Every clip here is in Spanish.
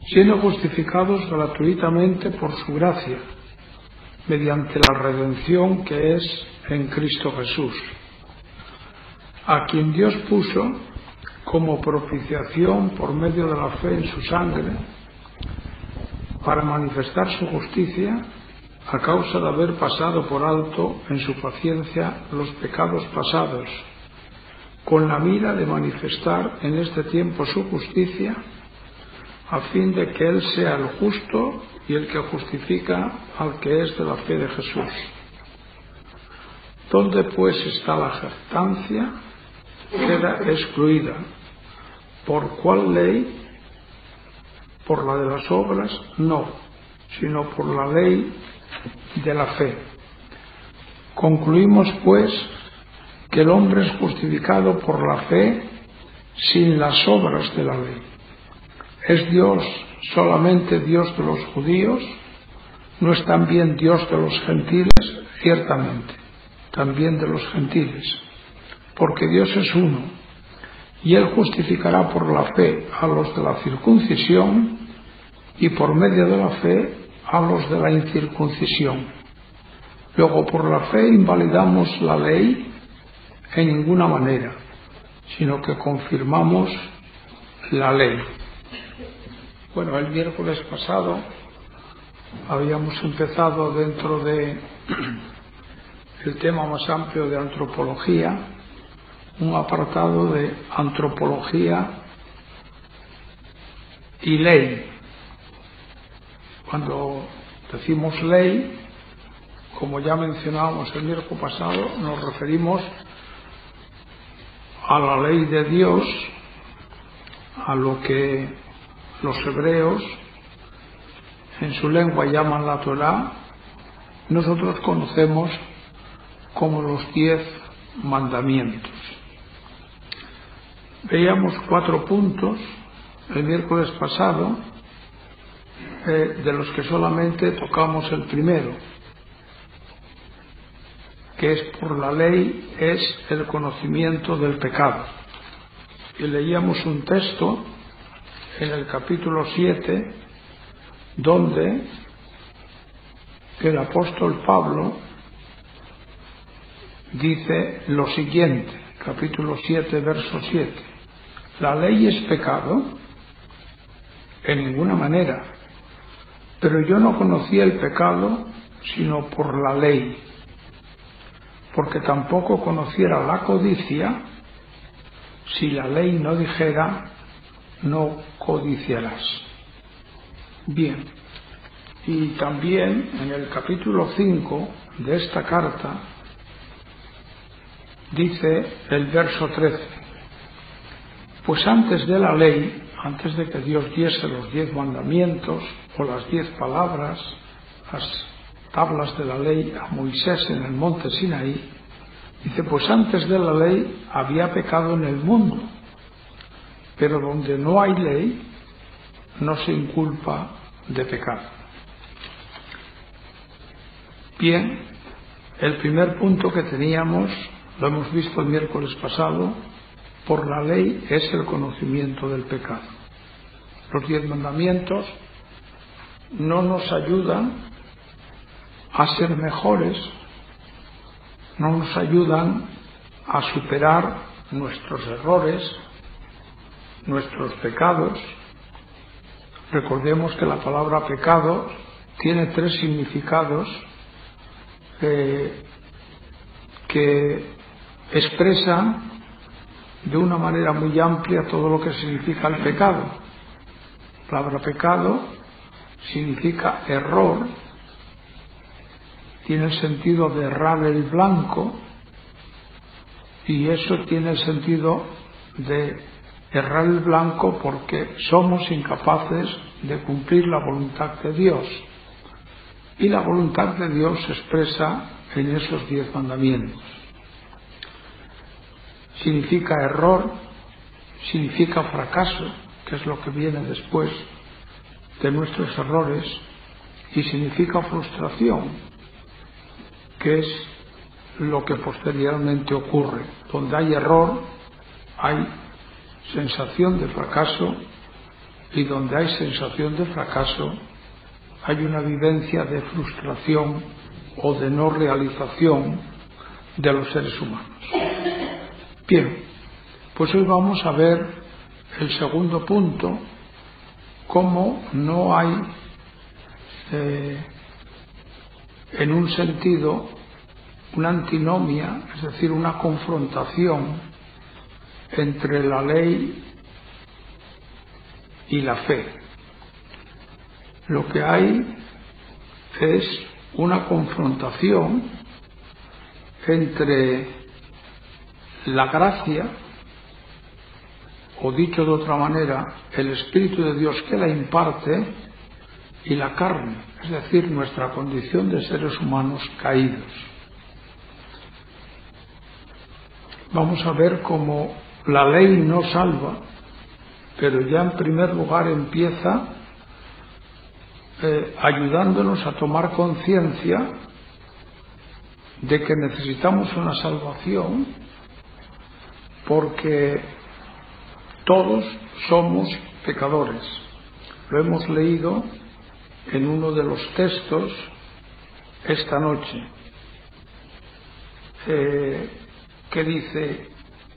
siendo justificados gratuitamente por su gracia, mediante la redención que es en Cristo Jesús, a quien Dios puso como propiciación por medio de la fe en su sangre, para manifestar su justicia a causa de haber pasado por alto en su paciencia los pecados pasados, con la mira de manifestar en este tiempo su justicia, a fin de que Él sea el justo y el que justifica al que es de la fe de Jesús. ¿Dónde pues está la jactancia? Queda excluida. ¿Por cuál ley? ¿Por la de las obras? No, sino por la ley de la fe. Concluimos pues que el hombre es justificado por la fe sin las obras de la ley. ¿Es Dios solamente Dios de los judíos? ¿No es también Dios de los gentiles? Ciertamente, también de los gentiles, porque Dios es uno, y Él justificará por la fe a los de la circuncisión y por medio de la fe a los de la incircuncisión. Luego, por la fe invalidamos la ley en ninguna manera, sino que confirmamos la ley. Bueno, el miércoles pasado habíamos empezado dentro de el tema más amplio de antropología, un apartado de antropología y ley. Cuando decimos ley, como ya mencionábamos el miércoles pasado, nos referimos a la ley de Dios, a lo que los hebreos en su lengua llaman la Torá, nosotros conocemos como los 10 mandamientos. Veíamos 4 puntos el miércoles pasado, de los que solamente tocamos el primero, que es por la ley es el conocimiento del pecado. Y leíamos un texto en el capítulo 7, donde el apóstol Pablo dice lo siguiente, capítulo 7, verso 7. ¿La ley es pecado? En ninguna manera. Pero yo no conocía el pecado sino por la ley, porque tampoco conociera la codicia si la ley no dijera no codiciarás. Bien, y también en el capítulo 5 de esta carta dice el verso 13: pues antes de la ley, antes de que Dios diese los 10 mandamientos o las 10 palabras, las tablas de la ley a Moisés en el monte Sinaí, dice, pues antes de la ley había pecado en el mundo, pero donde no hay ley no se inculpa de pecado. Bien, el primer punto que teníamos, lo hemos visto el miércoles pasado, por la ley es el conocimiento del pecado. Los 10 mandamientos no nos ayudan a ser mejores, no nos ayudan a superar nuestros errores, nuestros pecados. Recordemos que la palabra pecado tiene 3 significados que expresan de una manera muy amplia todo lo que significa el pecado. La palabra pecado significa error, tiene el sentido de errar el blanco, y eso tiene el sentido de errar el blanco porque somos incapaces de cumplir la voluntad de Dios, y la voluntad de Dios se expresa en esos 10 mandamientos. Significa error, significa fracaso, que es lo que viene después de nuestros errores, y significa frustración, que es lo que posteriormente ocurre. Donde hay error, hay sensación de fracaso y donde hay sensación de fracaso, hay una vivencia de frustración o de no realización de los seres humanos. Bien, pues hoy vamos a ver el segundo punto, cómo no hay, en un sentido, una antinomia, es decir, una confrontación entre la ley y la fe. Lo que hay es una confrontación entre la gracia, o dicho de otra manera, el Espíritu de Dios que la imparte, y la carne, es decir, nuestra condición de seres humanos caídos. Vamos a ver cómo la ley no salva, pero ya en primer lugar empieza ayudándonos a tomar conciencia de que necesitamos una salvación, porque todos somos pecadores. Lo hemos leído en uno de los textos esta noche, que dice: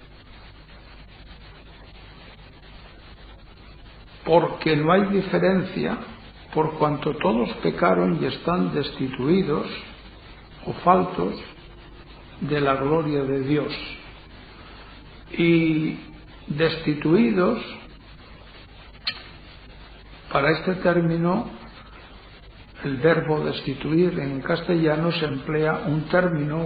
porque no hay diferencia, por cuanto todos pecaron y están destituidos o faltos de la gloria de Dios. Y destituidos, para este término, el verbo destituir en castellano se emplea un término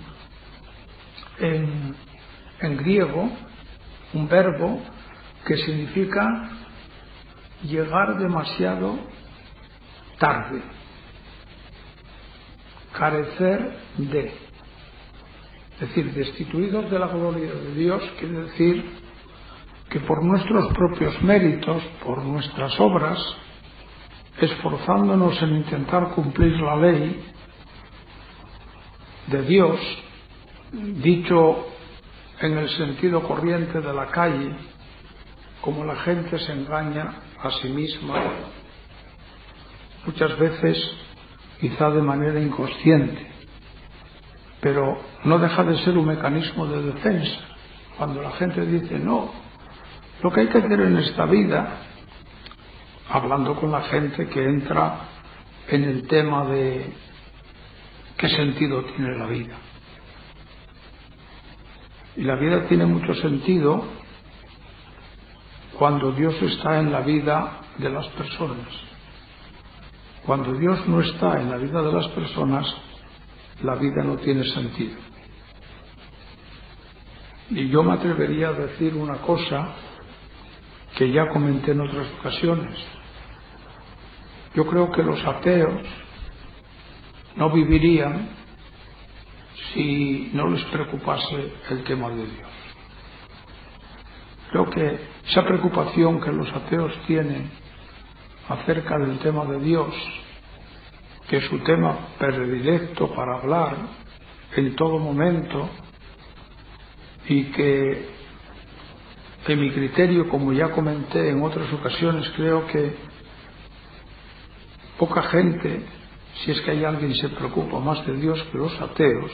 en griego, un verbo que significa llegar demasiado tarde, carecer de. Es decir, destituidos de la gloria de Dios quiere decir que por nuestros propios méritos, por nuestras obras, esforzándonos en intentar cumplir la ley de Dios, dicho en el sentido corriente de la calle, como la gente se engaña a sí misma, muchas veces quizá de manera inconsciente, pero no deja de ser un mecanismo de defensa. Cuando la gente dice: no, lo que hay que hacer en esta vida, hablando con la gente que entra en el tema de qué sentido tiene la vida. Y la vida tiene mucho sentido cuando Dios está en la vida de las personas. Cuando Dios no está en la vida de las personas, la vida no tiene sentido. Y yo me atrevería a decir una cosa que ya comenté en otras ocasiones. Yo creo que los ateos no vivirían si no les preocupase el tema de Dios. Creo que esa preocupación que los ateos tienen acerca del tema de Dios, que es su tema predilecto para hablar en todo momento, y que en mi criterio, como ya comenté en otras ocasiones, creo que poca gente, si es que hay alguien, se preocupa más de Dios que los ateos.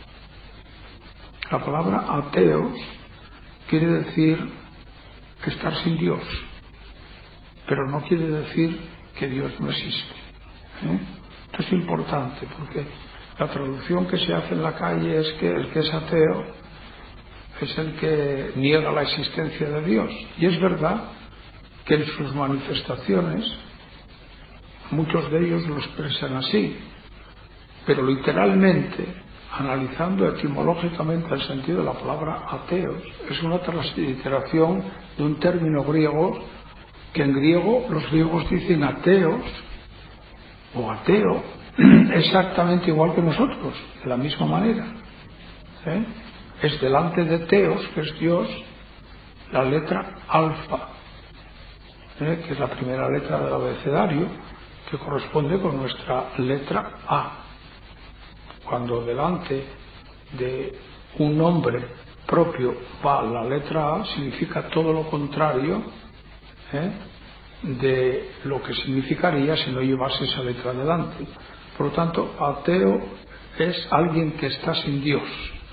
La palabra ateos quiere decir estar sin Dios, pero no quiere decir que Dios no existe. Esto es importante, porque la traducción que se hace en la calle es que el que es ateo es el que niega la existencia de Dios. Y es verdad que en sus manifestaciones muchos de ellos lo expresan así, pero literalmente, analizando etimológicamente el sentido de la palabra ateos, es una transliteración de un término griego, que en griego los griegos dicen ateos o ateo exactamente igual que nosotros, de la misma manera. Es delante de teos, que es Dios, la letra alfa, que es la primera letra del abecedario, que corresponde con nuestra letra A. Cuando delante de un nombre propio va la letra A, significa todo lo contrario, de lo que significaría si no llevase esa letra adelante. Por lo tanto, ateo es alguien que está sin Dios,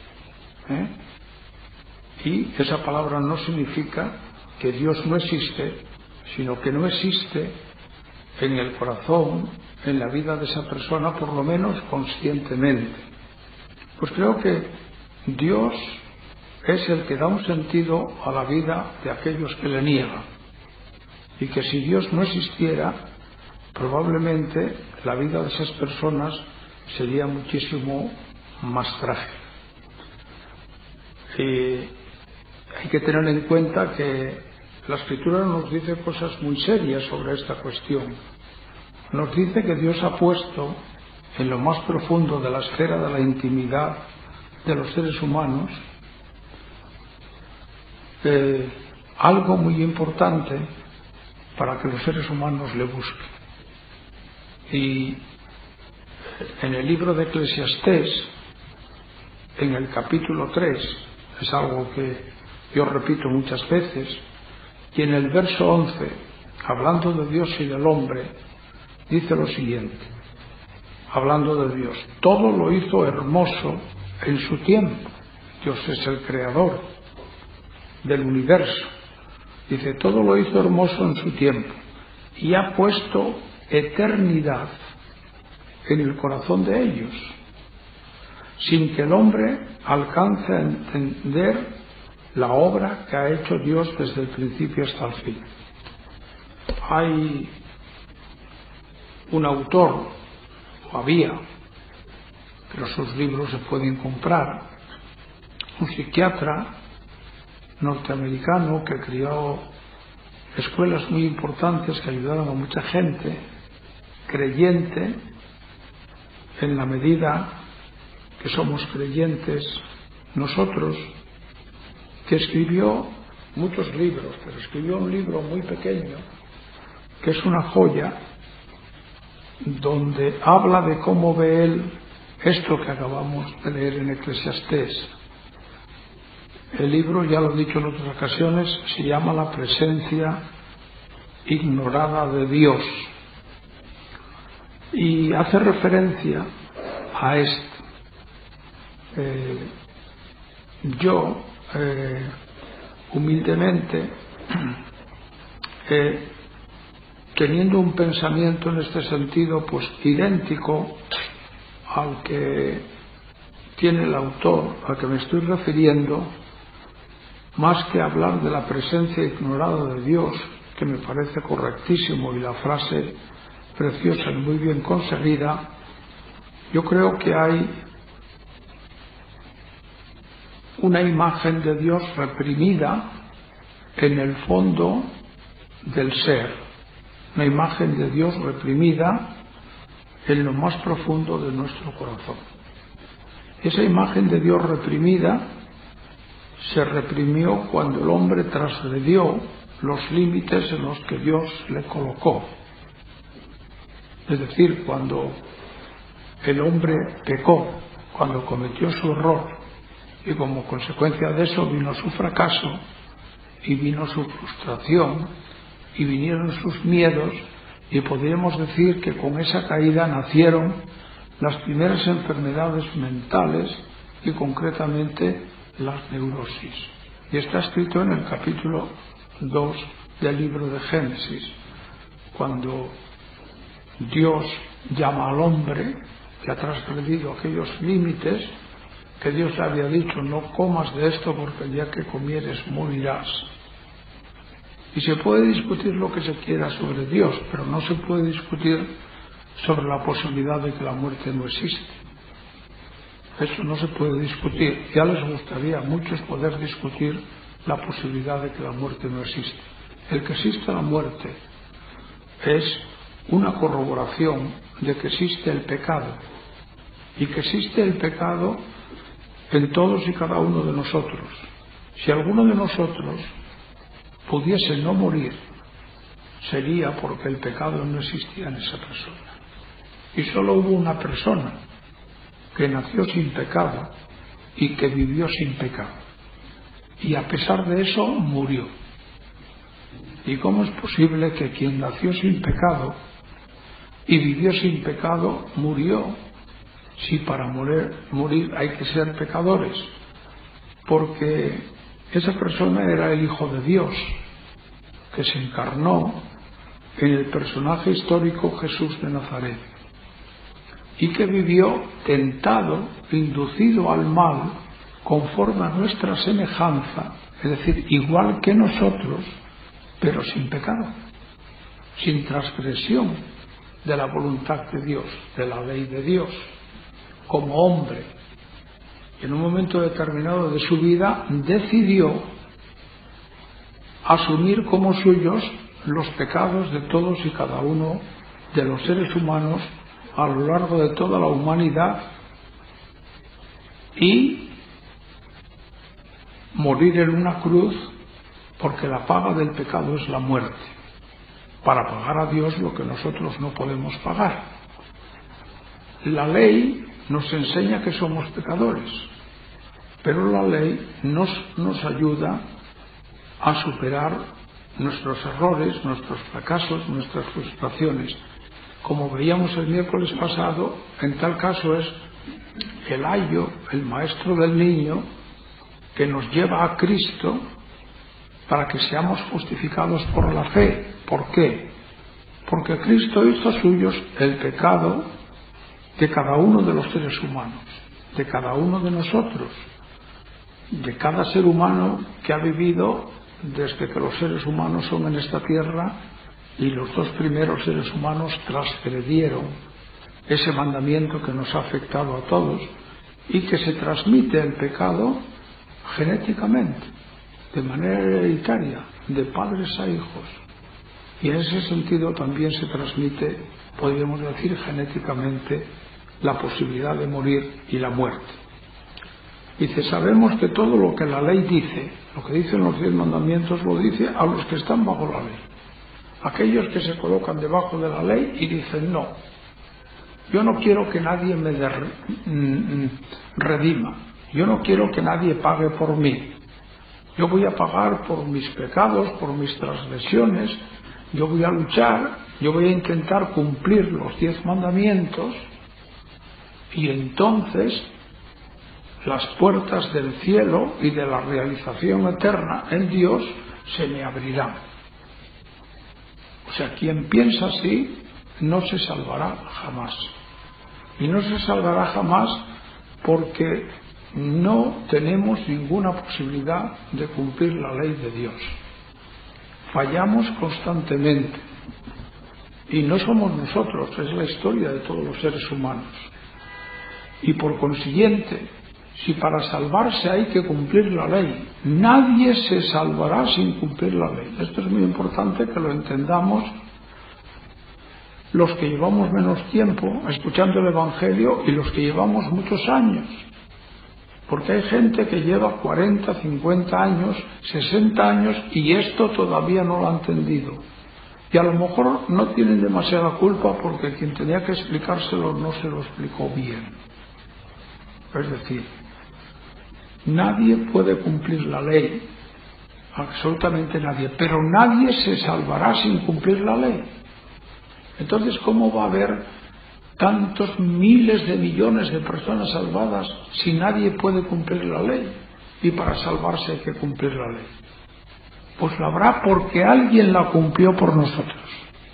y esa palabra no significa que Dios no existe, sino que no existe en el corazón, en la vida de esa persona, por lo menos conscientemente. Pues creo que Dios es el que da un sentido a la vida de aquellos que le niegan, y que si Dios no existiera, probablemente la vida de esas personas sería muchísimo más trágica. Y hay que tener en cuenta que la Escritura nos dice cosas muy serias sobre esta cuestión. Nos dice que Dios ha puesto en lo más profundo de la esfera de la intimidad de los seres humanos algo muy importante para que los seres humanos le busquen. Y en el libro de Eclesiastés, en el capítulo 3, es algo que yo repito muchas veces, y en el verso 11, hablando de Dios y del hombre, dice lo siguiente, hablando de Dios: todo lo hizo hermoso en su tiempo. Dios es el creador del universo. Dice, todo lo hizo hermoso en su tiempo y ha puesto eternidad en el corazón de ellos, sin que el hombre alcance a entender la obra que ha hecho Dios desde el principio hasta el fin. Hay un autor, o había, pero sus libros se pueden comprar, un psiquiatra norteamericano que creó escuelas muy importantes que ayudaron a mucha gente creyente, en la medida que somos creyentes nosotros, que escribió muchos libros, pero escribió un libro muy pequeño que es una joya, donde habla de cómo ve él esto que acabamos de leer en Eclesiastés. El libro, ya lo he dicho en otras ocasiones, se llama La presencia ignorada de Dios, y hace referencia a esto. Yo humildemente, teniendo un pensamiento en este sentido pues idéntico al que tiene el autor al que me estoy refiriendo, más que hablar de la presencia ignorada de Dios, que me parece correctísimo y la frase preciosa y muy bien conseguida, yo creo que hay una imagen de Dios reprimida en el fondo del ser, una imagen de Dios reprimida en lo más profundo de nuestro corazón. Esa imagen de Dios reprimida se reprimió cuando el hombre transgredió los límites en los que Dios le colocó. Es decir, cuando el hombre pecó, cuando cometió su error, y como consecuencia de eso vino su fracaso, y vino su frustración, y vinieron sus miedos, y podríamos decir que con esa caída nacieron las primeras enfermedades mentales y concretamente las neurosis. Y está escrito en el capítulo 2 del libro de Génesis, cuando Dios llama al hombre que ha transgredido aquellos límites que Dios le había dicho: no comas de esto porque el día que comieres morirás. Y se puede discutir lo que se quiera sobre Dios, pero no se puede discutir sobre la posibilidad de que la muerte no existe. Eso no se puede discutir. Ya les gustaría a muchos poder discutir la posibilidad de que la muerte no existe. El que existe la muerte es una corroboración de que existe el pecado, y que existe el pecado en todos y cada uno de nosotros. Si alguno de nosotros pudiese no morir, sería porque el pecado no existía en esa persona. Y solo hubo una persona que nació sin pecado y que vivió sin pecado. Y a pesar de eso murió. ¿Y cómo es posible que quien nació sin pecado y vivió sin pecado murió? Si para morir hay que ser pecadores, porque esa persona era el Hijo de Dios, que se encarnó en el personaje histórico Jesús de Nazaret, y que vivió tentado, inducido al mal, conforme a nuestra semejanza, es decir, igual que nosotros, pero sin pecado, sin transgresión de la voluntad de Dios, de la ley de Dios, como hombre. En un momento determinado de su vida decidió asumir como suyos los pecados de todos y cada uno de los seres humanos a lo largo de toda la humanidad y morir en una cruz, porque la paga del pecado es la muerte, para pagar a Dios lo que nosotros no podemos pagar. La ley nos enseña que somos pecadores, pero la ley nos ayuda a superar nuestros errores, nuestros fracasos, nuestras frustraciones. Como veíamos el miércoles pasado, en tal caso es el ayo, el maestro del niño, que nos lleva a Cristo para que seamos justificados por la fe. ¿Por qué? Porque Cristo hizo suyos el pecado de cada uno de los seres humanos, de cada uno de nosotros, de cada ser humano que ha vivido desde que los seres humanos son en esta tierra y los dos primeros seres humanos transgredieron ese mandamiento que nos ha afectado a todos y que se transmite el pecado genéticamente, de manera hereditaria, de padres a hijos. Y en ese sentido también se transmite, podríamos decir, genéticamente la posibilidad de morir y la muerte. Dice, sabemos que todo lo que la ley dice, lo que dicen los 10 mandamientos, lo dice a los que están bajo la ley. Aquellos que se colocan debajo de la ley y dicen, no, yo no quiero que nadie me redima, yo no quiero que nadie pague por mí, yo voy a pagar por mis pecados, por mis transgresiones, yo voy a luchar, yo voy a intentar cumplir los 10 mandamientos y entonces las puertas del cielo y de la realización eterna en Dios se me abrirán. O sea, quien piensa así no se salvará jamás. Y no se salvará jamás porque no tenemos ninguna posibilidad de cumplir la ley de Dios. Fallamos constantemente. Y no somos nosotros, es la historia de todos los seres humanos. Y por consiguiente, si para salvarse hay que cumplir la ley, nadie se salvará sin cumplir la ley. Esto es muy importante que lo entendamos los que llevamos menos tiempo escuchando el Evangelio y los que llevamos muchos años. Porque hay gente que lleva 40, 50 años, 60 años y esto todavía no lo ha entendido. Y a lo mejor no tienen demasiada culpa porque quien tenía que explicárselo no se lo explicó bien. Es decir, nadie puede cumplir la ley, absolutamente nadie, pero nadie se salvará sin cumplir la ley. Entonces, ¿cómo va a haber tantos miles de millones de personas salvadas si nadie puede cumplir la ley? Y para salvarse hay que cumplir la ley. Pues la habrá porque alguien la cumplió por nosotros.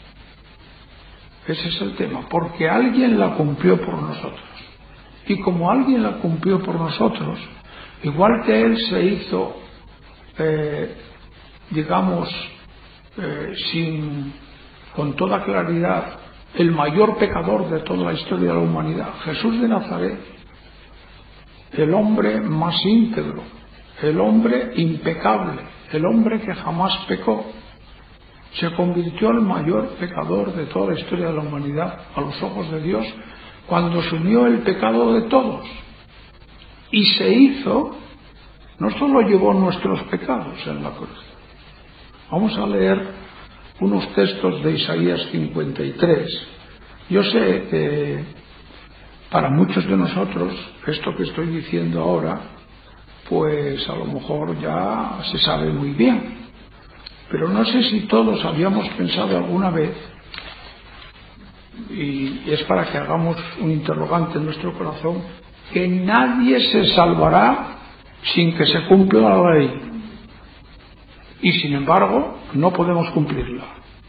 Ese es el tema, porque alguien la cumplió por nosotros. Y como alguien la cumplió por nosotros, igual que Él se hizo, con toda claridad, el mayor pecador de toda la historia de la humanidad, Jesús de Nazaret, el hombre más íntegro, el hombre impecable, el hombre que jamás pecó, se convirtió en el mayor pecador de toda la historia de la humanidad a los ojos de Dios cuando asumió el pecado de todos y se hizo, no solo llevó nuestros pecados en la cruz. Vamos a leer unos textos de Isaías 53. Yo sé que para muchos de nosotros esto que estoy diciendo ahora pues a lo mejor ya se sabe muy bien, Pero no sé si todos habíamos pensado alguna vez, y es para que hagamos un interrogante en nuestro corazón, que nadie se salvará sin que se cumpla la ley. Y sin embargo, no podemos cumplirla.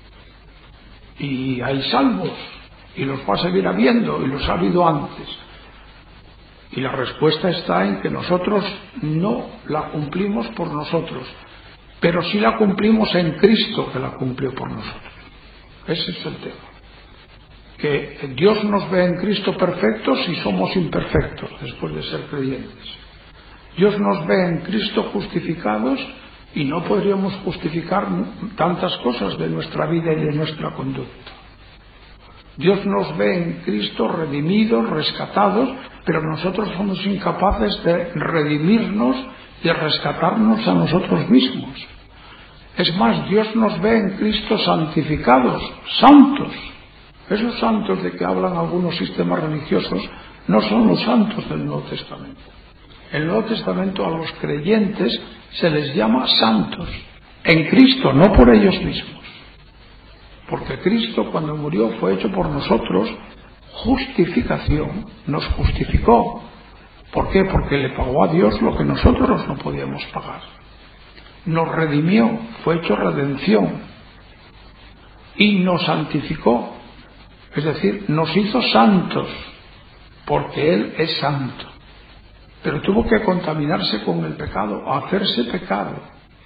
Y hay salvos, y los va a seguir habiendo, y los ha habido antes. Y la respuesta está en que nosotros no la cumplimos por nosotros, pero sí la cumplimos en Cristo, que la cumplió por nosotros. Ese es el tema. Que Dios nos ve en Cristo perfectos y somos imperfectos después de ser creyentes. Dios nos ve en Cristo justificados y no podríamos justificar tantas cosas de nuestra vida y de nuestra conducta. Dios nos ve en Cristo redimidos, rescatados, pero nosotros somos incapaces de redimirnos y rescatarnos a nosotros mismos. Es más, Dios nos ve en Cristo santificados, santos. Esos santos de que hablan algunos sistemas religiosos no son los santos del Nuevo Testamento. En el Nuevo Testamento a los creyentes se les llama santos, en Cristo, no por ellos mismos. Porque Cristo, cuando murió, fue hecho por nosotros justificación, nos justificó. ¿Por qué? Porque le pagó a Dios lo que nosotros no podíamos pagar. Nos redimió, fue hecho redención. Y nos santificó, es decir, nos hizo santos, porque Él es santo. Pero tuvo que contaminarse con el pecado, hacerse pecado,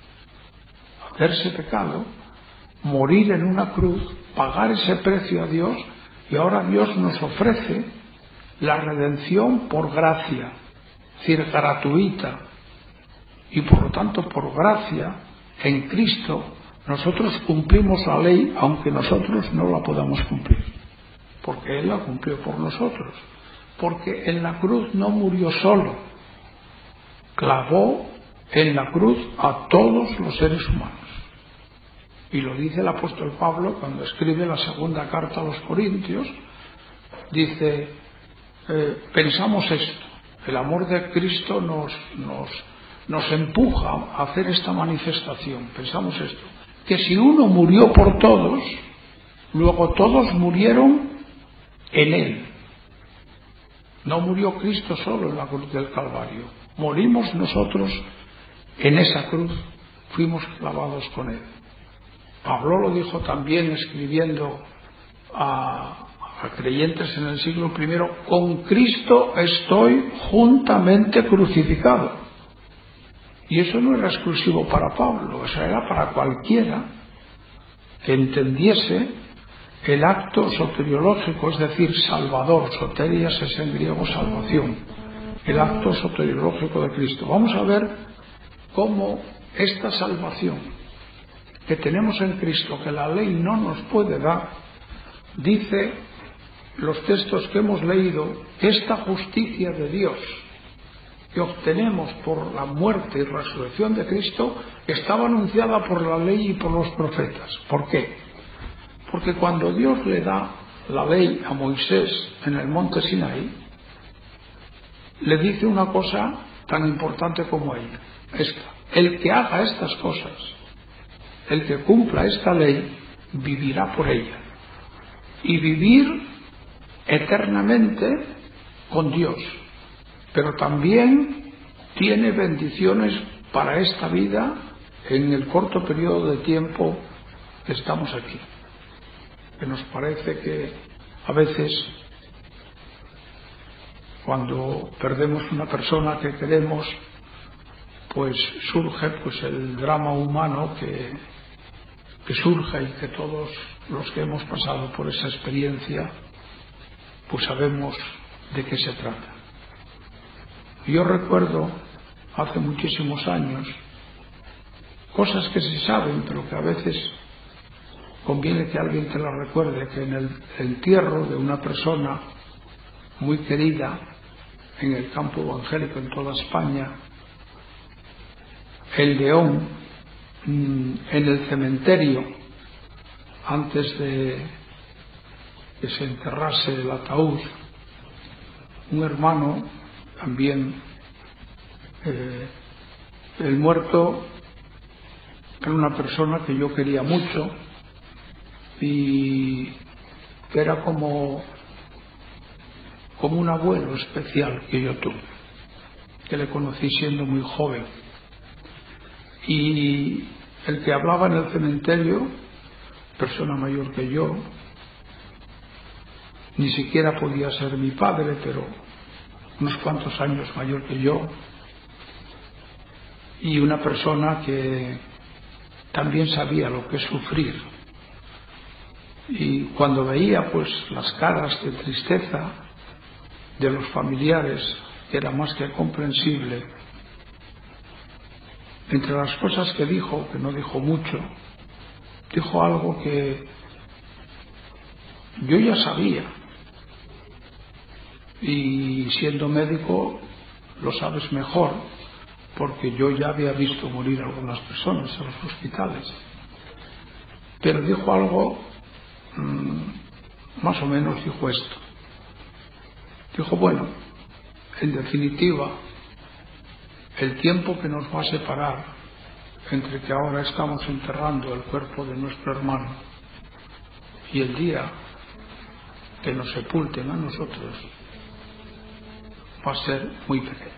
morir en una cruz, pagar ese precio a Dios, y ahora Dios nos ofrece la redención por gracia, es decir, gratuita, y por lo tanto por gracia en Cristo nosotros cumplimos la ley, aunque nosotros no la podamos cumplir, porque Él la cumplió por nosotros, porque en la cruz no murió solo, clavó en la cruz a todos los seres humanos. Y lo dice el apóstol Pablo cuando escribe la segunda carta a los Corintios. Dice, pensamos esto, el amor de Cristo nos empuja a hacer esta manifestación. Pensamos esto, que si uno murió por todos, luego todos murieron en Él. No murió Cristo solo en la cruz del Calvario, morimos nosotros en esa cruz, fuimos clavados con Él. Pablo lo dijo también escribiendo a creyentes en el siglo I, con Cristo estoy juntamente crucificado. Y eso no era exclusivo para Pablo, eso era para cualquiera que entendiese el acto soteriológico, es decir, salvador. Soterias es en griego salvación, el acto soteriológico de Cristo. Vamos a ver cómo esta salvación que tenemos en Cristo, que la ley no nos puede dar, dice los textos que hemos leído, que esta justicia de Dios que obtenemos por la muerte y resurrección de Cristo estaba anunciada por la ley y por los profetas. ¿Por qué? Porque cuando Dios le da la ley a Moisés en el monte Sinaí, le dice una cosa tan importante como ella, esta: el que haga estas cosas, el que cumpla esta ley, vivirá por ella. Y vivir eternamente con Dios. Pero también tiene bendiciones para esta vida en el corto periodo de tiempo que estamos aquí. Que nos parece que a veces, cuando perdemos una persona que queremos, pues surge el drama humano que surge, y que todos los que hemos pasado por esa experiencia pues sabemos de qué se trata. Yo recuerdo hace muchísimos años cosas que se saben, pero que a veces conviene que alguien te las recuerde, que en el entierro de una persona muy querida en el campo evangélico en toda España, el león, en el cementerio, antes de que se enterrase el ataúd, un hermano también, el muerto Era una persona que yo quería mucho y que era como un abuelo especial que yo tuve, que le conocí siendo muy joven. Y el que hablaba en el cementerio, persona mayor que yo, ni siquiera podía ser mi padre, pero unos cuantos años mayor que yo, y una persona que también sabía lo que es sufrir. Y cuando veía pues las caras de tristeza de los familiares, era más que comprensible. Entre las cosas que dijo, que no dijo mucho, dijo algo que yo ya sabía, y siendo médico lo sabes mejor, porque yo ya había visto morir a algunas personas en los hospitales. Pero dijo algo, más o menos dijo esto. Dijo, bueno, en definitiva, el tiempo que nos va a separar entre que ahora estamos enterrando el cuerpo de nuestro hermano y el día que nos sepulten a nosotros va a ser muy pequeño.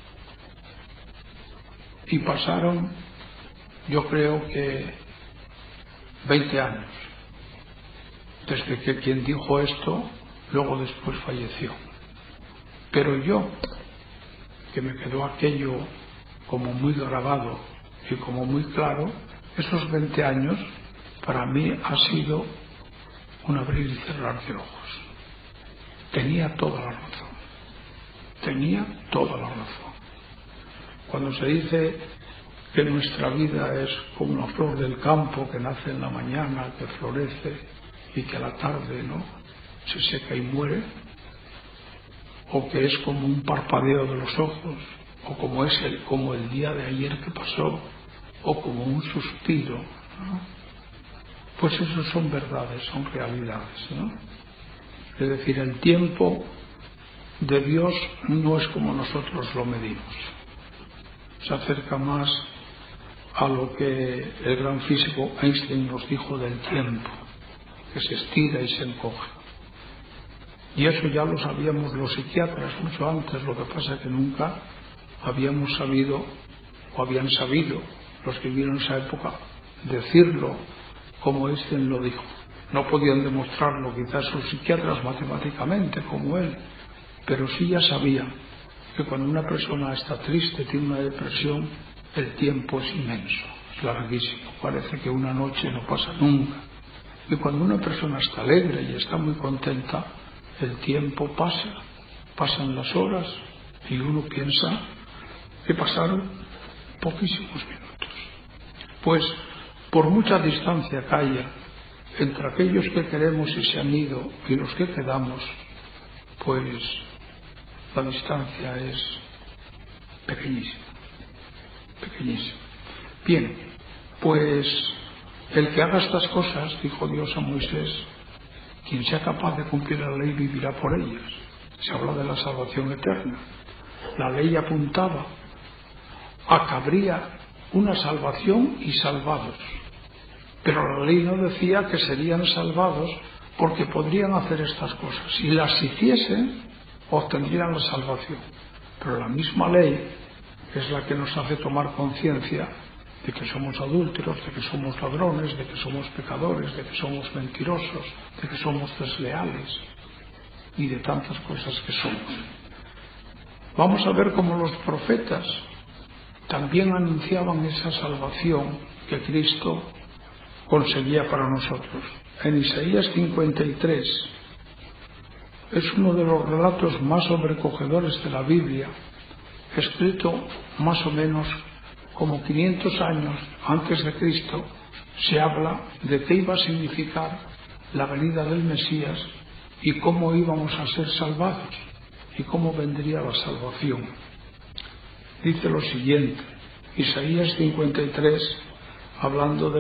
Y pasaron, yo creo que 20 años desde que quien dijo esto luego después falleció. Pero yo, que me quedó aquello como muy grabado y como muy claro, esos 20 años para mí ha sido un abrir y cerrar de ojos. Tenía toda la razón. Tenía toda la razón. Cuando se dice que nuestra vida es como una flor del campo que nace en la mañana, que florece y que a la tarde, ¿no?, se seca y muere, o que es como un parpadeo de los ojos, o como el día de ayer que pasó, o como un suspiro, ¿no? Pues eso son verdades, son realidades, ¿no? Es decir, el tiempo de Dios no es como nosotros lo medimos. Se acerca más a lo que el gran físico Einstein nos dijo del tiempo, que se estira y se encoge. Y eso ya lo sabíamos los psiquiatras mucho antes, lo que pasa es que nunca habíamos sabido, o habían sabido los que vivieron esa época, decirlo como Einstein lo dijo. No podían demostrarlo quizás los psiquiatras matemáticamente como él, pero sí ya sabían que cuando una persona está triste, tiene una depresión, el tiempo es inmenso, es larguísimo, parece que una noche no pasa nunca. Y cuando una persona está alegre y está muy contenta, el tiempo pasa, pasan las horas y uno piensa que pasaron poquísimos minutos. Pues por mucha distancia que haya entre aquellos que queremos y se han ido y los que quedamos, pues la distancia es pequeñísima, pequeñísima. Bien, pues el que haga estas cosas, dijo Dios a Moisés, quien sea capaz de cumplir la ley vivirá por ellas. Se habla de la salvación eterna. La ley apuntaba a que habría una salvación y salvados, pero la ley no decía que serían salvados porque podrían hacer estas cosas. Si las hiciesen, obtendrían la salvación. Pero la misma ley es la que nos hace tomar conciencia de que somos adúlteros, de que somos ladrones, de que somos pecadores, de que somos mentirosos, de que somos desleales y de tantas cosas que somos. Vamos a ver cómo los profetas también anunciaban esa salvación que Cristo conseguía para nosotros. En Isaías 53 es uno de los relatos más sobrecogedores de la Biblia, escrito más o menos como 500 años antes de Cristo. Se habla de qué iba a significar la venida del Mesías y cómo íbamos a ser salvados y cómo vendría la salvación. Dice lo siguiente, Isaías 53, hablando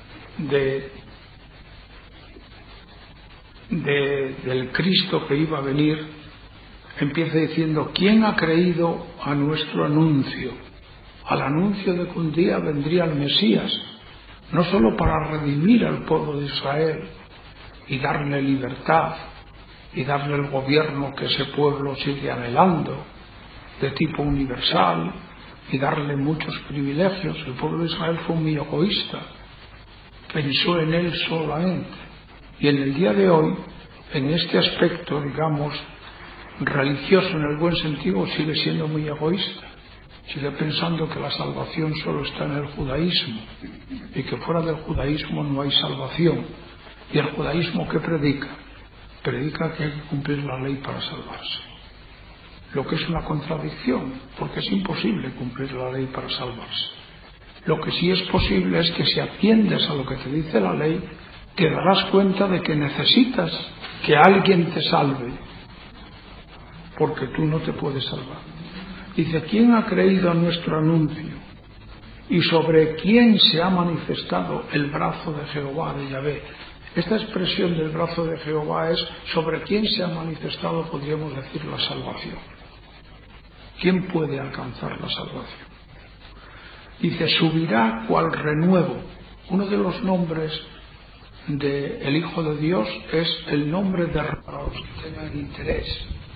del Cristo que iba a venir, empieza diciendo: ¿quién ha creído a nuestro anuncio? Al anuncio de que un día vendría el Mesías, no solo para redimir al pueblo de Israel y darle libertad y darle el gobierno que ese pueblo sigue anhelando, de tipo universal, y darle muchos privilegios. El pueblo de Israel fue muy egoísta, pensó en él solamente, y en el día de hoy, en este aspecto, digamos, religioso en el buen sentido, sigue siendo muy egoísta, sigue pensando que la salvación solo está en el judaísmo y que fuera del judaísmo no hay salvación. ¿Y el judaísmo qué predica? Predica que hay que cumplir la ley para salvarse, lo que es una contradicción, porque es imposible cumplir la ley para salvarse. Lo que sí es posible es que si atiendes a lo que te dice la ley, te darás cuenta de que necesitas que alguien te salve, porque tú no te puedes salvar. Dice, ¿quién ha creído a nuestro anuncio? ¿Y sobre quién se ha manifestado el brazo de Jehová, de Yahvé? Esta expresión del brazo de Jehová es sobre quién se ha manifestado, podríamos decir, la salvación. ¿Quién puede alcanzar la salvación? Dice, subirá cual renuevo. Uno de los nombres del Hijo de Dios es el nombre de, para los que tengan interés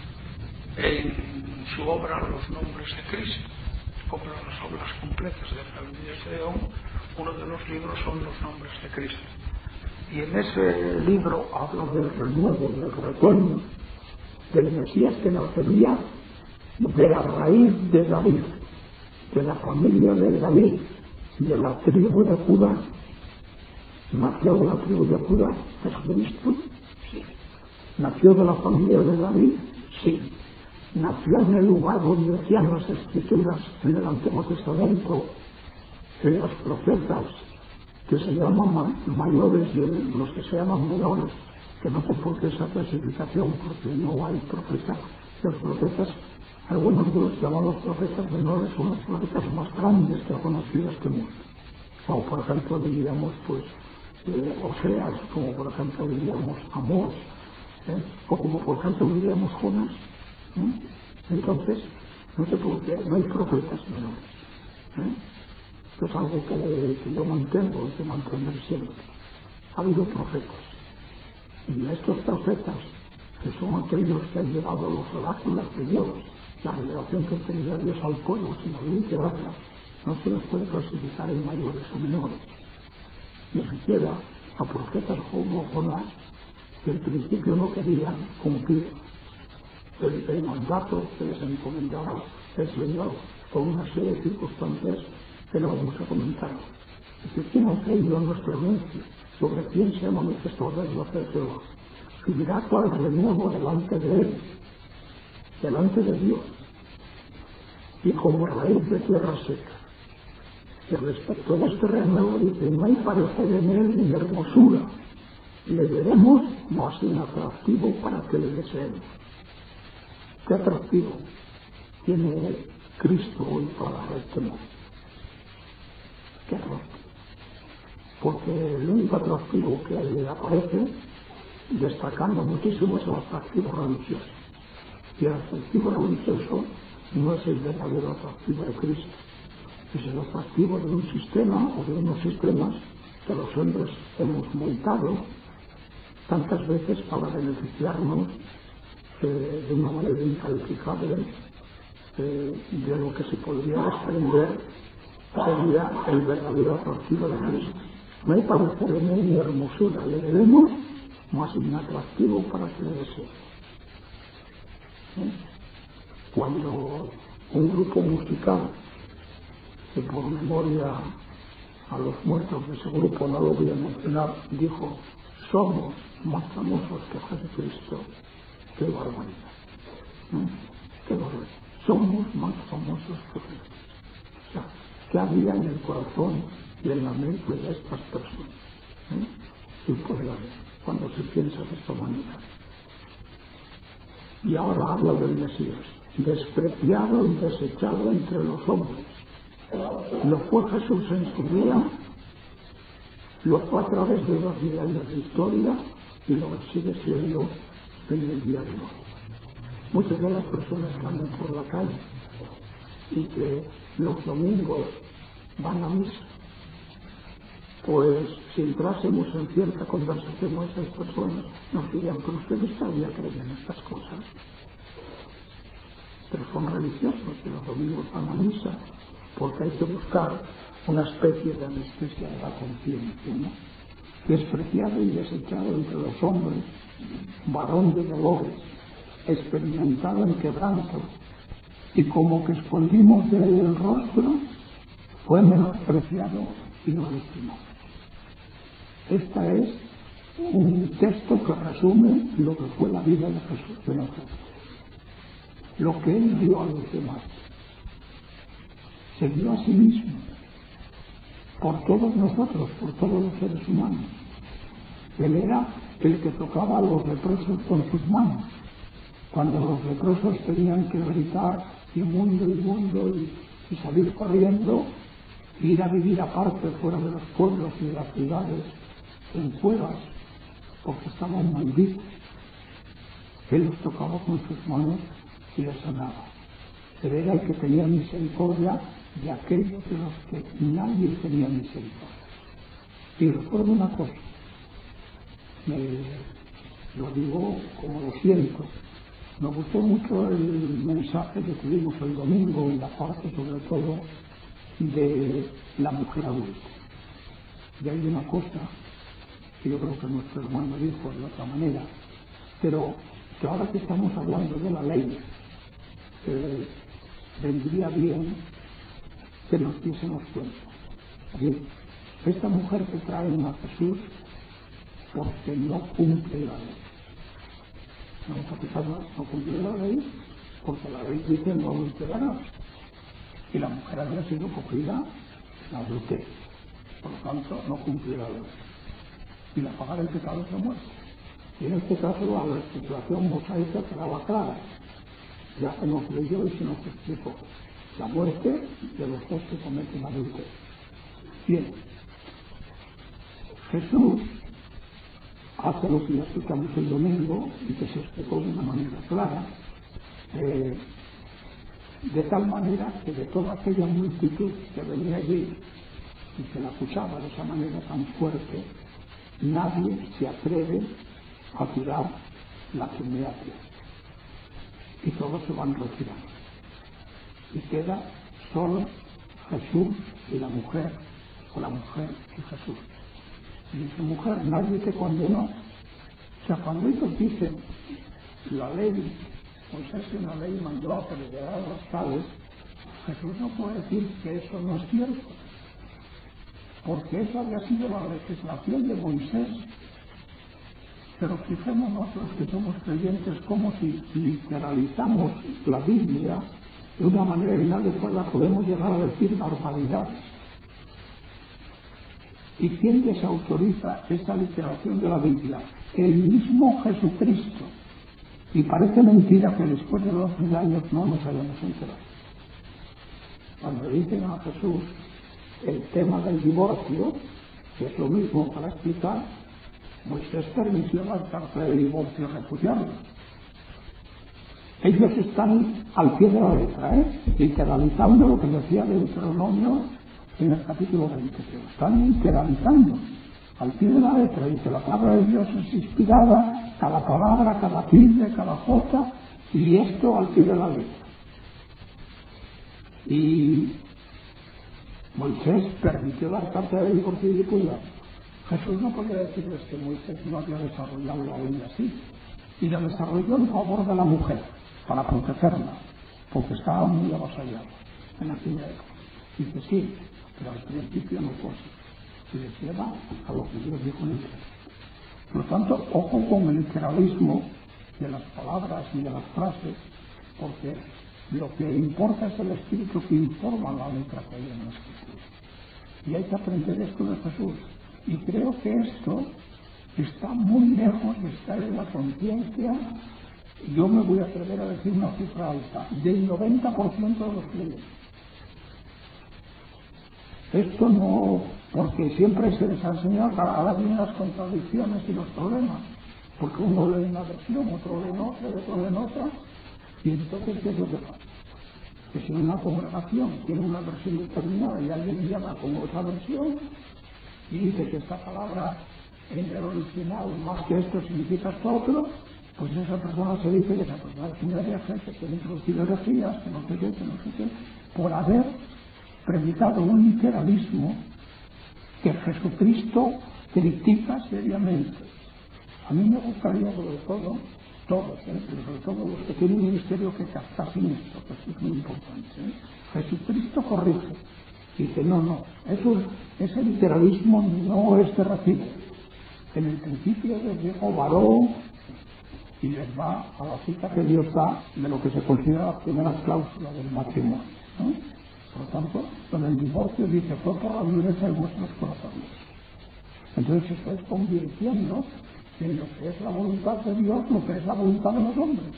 en su obra, los nombres de Cristo, como las obras completas de Familias de León. Uno de los libros son los nombres de Cristo. Y en ese libro habla del renuevo, del retorno del Mesías que nacería de la raíz de David, de la familia de David, de la tribu de Judá. ¿Nació de la tribu de Judá Jesucristo? Sí. ¿Nació de la familia de David? Sí. ¿Nació en el lugar donde decían las Escrituras en el Antiguo Testamento, en los profetas que se llaman mayores y en los que se llaman menores? Que no comporte esa clasificación, porque no hay profetas. Los profetas, algunos de los que llaman los profetas menores, son los profetas más grandes que ha conocido este mundo. O por ejemplo diríamos Oseas, como por ejemplo diríamos Amós, o como por ejemplo diríamos Jonás. Entonces, no sé por qué, no hay profetas menores. Esto es algo que yo mantengo y que mantendré siempre. Ha habido profetas. Y estos profetas, que son aquellos que han llevado los oráculos de Dios, la revelación que tenía Dios al pueblo, sin abrir que darla, no se los puede clasificar en mayores o menores. Ni siquiera a profetas como Jonás, que en principio no querían cumplir el mandato que les encomendaba el Señor, con una serie de circunstancias que no vamos a comentar. Es decir, ¿quién ha creído en nuestro anuncio? ¿Sobre quién se ha manifestado el brazo de Jehová? Subirá cual renuevo delante de él, delante de Dios, y como raíz de tierra seca. Y respecto a este renuevo dice, no hay parecer en él ni hermosura, le veremos más inatractivo para que le deseemos. ¿Qué atractivo tiene Cristo hoy para este mundo? ¿Qué atractivo? Porque el único atractivo que le aparece, destacando muchísimo, es el atractivo religioso. Y el atractivo religioso no es el verdadero atractivo de Cristo, es el atractivo de un sistema o de unos sistemas que los hombres hemos montado tantas veces para beneficiarnos de una manera incalificable de lo que se podría desprender sería el verdadero atractivo de Cristo. No hay parecer en él ni hermosura, le veremos más inatractivo para que le desee. Cuando un grupo musical, que por memoria a los muertos de ese grupo no lo voy a mencionar, dijo, somos más famosos que Jesucristo, qué barbaridad. Qué barbaridad. Somos más famosos que Jesucristo. O sea, ¿qué había en el corazón y en la mente de estas personas? Y puede haber, cuando se piensa de esta manera. Y ahora habla del Mesías, despreciado y desechado entre los hombres. Lo fue Jesús en su día, lo fue a través de los años de historia y lo sigue siendo en el día de hoy. Muchas de las personas que andan por la calle y que los domingos van a misa, pues si entrásemos en cierta conversación con esas personas, nos dirían, pero ustedes todavía creen en estas cosas. Pero son religiosos y los domingos van a misa, porque hay que buscar una especie de anestesia de la conciencia, ¿no? Despreciado y desechado entre los hombres, varón de dolores, experimentado en quebranto, y como que escondimos de él el rostro, fue menospreciado y no estimado. Este es un texto que resume lo que fue la vida de Jesús de nosotros, lo que él dio a los demás. Se dio a sí mismo, por todos nosotros, por todos los seres humanos. Él era el que tocaba a los leprosos con sus manos, cuando los leprosos tenían que gritar inmundo, inmundo y salir corriendo, e ir a vivir aparte fuera de los pueblos y de las ciudades, en cuevas, porque estaban malditos. Él los tocaba con sus manos y les sanaba. Él era el que tenía misericordia de aquellos de los que nadie tenía misericordia. Y recuerdo una cosa, lo digo como lo siento. Me gustó mucho el mensaje que tuvimos el domingo en la parte sobre todo de la mujer adulta. Y hay una cosa que yo creo que nuestro hermano dijo de otra manera, pero que ahora que estamos hablando de la ley, vendría bien que nos diésemos cuenta. Bien, esta mujer que traen a Jesús porque no cumple la ley. No cumple la ley porque la ley dice no adulterarás. Y la mujer había sido cogida en adulterio. Por lo tanto, no cumple la ley. Y la paga del pecado es la muerte. Y en este caso la legislación mosaica quedaba clara. Ya se nos leyó y se nos explicó. La muerte de los dos que cometen adulterio. Bien. Jesús hace lo que ya explicamos el domingo y que se explicó de una manera clara, de tal manera que de toda aquella multitud que venía allí y que la acusaba de esa manera tan fuerte, nadie se atreve a tirar la primera piedra. Y todos se van retirando. Y queda solo Jesús y la mujer, o la mujer y Jesús. Y dice, mujer, nadie te condenó. O sea, cuando ellos dicen la ley, Moisés en la ley mandó a apedrear a los tales, Jesús no puede decir que eso no es cierto, porque eso había sido la legislación de Moisés. Pero fijémonos los que somos creyentes como si literalizamos la Biblia de una manera inadecuada, podemos llegar a decir barbaridades. ¿Y quién desautoriza esta literación de la Biblia? El mismo Jesucristo. Y parece mentira que después de 2000 años no nos hayamos enterado. Cuando dicen a Jesús el tema del divorcio, que es lo mismo para explicar, Moisés permitió la carta de divorcio repudiarlo. Ellos están al pie de la letra, literalizando lo que decía Deuteronomio en el capítulo 20. Lo están literalizando al pie de la letra. Dice, la palabra de Dios es inspirada, cada palabra, cada tilde, cada jota, y esto al pie de la letra. Y Moisés permitió la carta de divorcio y repudiarlo. Jesús no podía decirles que Moisés no había desarrollado la ley así, y la desarrolló en favor de la mujer, para protegerla, porque estaba muy avasallada en aquella época. Dice sí, pero al principio no fue así. Y les lleva a lo que Dios dijo en el texto. Por lo tanto, ojo con el literalismo de las palabras y de las frases, porque lo que importa es el espíritu que informa la letra que hay en la escritura. Y hay que aprender esto de Jesús. Y creo que esto está muy lejos de estar en la conciencia, yo me voy a atrever a decir una cifra alta, del 90% de los creyentes. Esto no, porque siempre se les ha enseñado, ahora vienen las contradicciones y los problemas, porque uno lee una versión, otro lee otra, otro lee otra, y entonces ¿qué es lo que pasa? Que si una congregación tiene una versión determinada y alguien llama con otra versión, y dice que esta palabra en el original más que esto significa esto otro, pues esa persona se dice que esa persona es una hereje, que tiene introducido herejías, que no sé qué, por haber predicado un literalismo que Jesucristo critica seriamente. A mí me gustaría sobre todo, todos, pero sobre todo los que tienen un ministerio que captasen esto, que esto es muy importante. Jesucristo corrige. Dice, no, ese literalismo no es de recibo. En el principio les dijo varón y les va a la cita que Dios da de lo que se considera la primera cláusula del matrimonio, ¿no? Por lo tanto, con el divorcio dice, fue por la dureza de vuestros corazones. Entonces se está convirtiendo en lo que es la voluntad de Dios, lo que es la voluntad de los hombres.